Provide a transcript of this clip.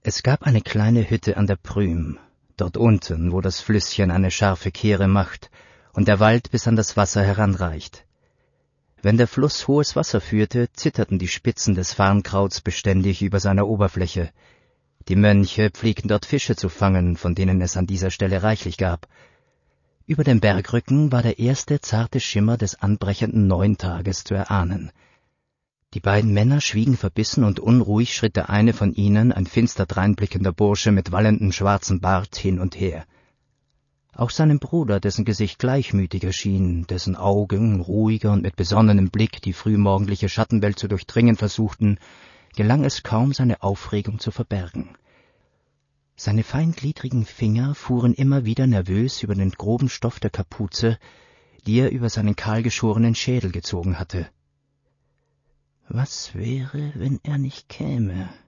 Es gab eine kleine Hütte an der Prüm, dort unten, wo das Flüsschen eine scharfe Kehre macht und der Wald bis an das Wasser heranreicht. Wenn der Fluss hohes Wasser führte, zitterten die Spitzen des Farnkrauts beständig über seiner Oberfläche. Die Mönche pflegten dort Fische zu fangen, von denen es an dieser Stelle reichlich gab. Über dem Bergrücken war der erste zarte Schimmer des anbrechenden Neuntages zu erahnen. Die beiden Männer schwiegen verbissen und unruhig schritt der eine von ihnen, ein finster dreinblickender Bursche mit wallendem schwarzen Bart, hin und her. Auch seinem Bruder, dessen Gesicht gleichmütig erschien, dessen Augen, ruhiger und mit besonnenem Blick, die frühmorgendliche Schattenwelt zu durchdringen versuchten, gelang es kaum, seine Aufregung zu verbergen. Seine feingliedrigen Finger fuhren immer wieder nervös über den groben Stoff der Kapuze, die er über seinen kahlgeschorenen Schädel gezogen hatte. Was wäre, wenn er nicht käme?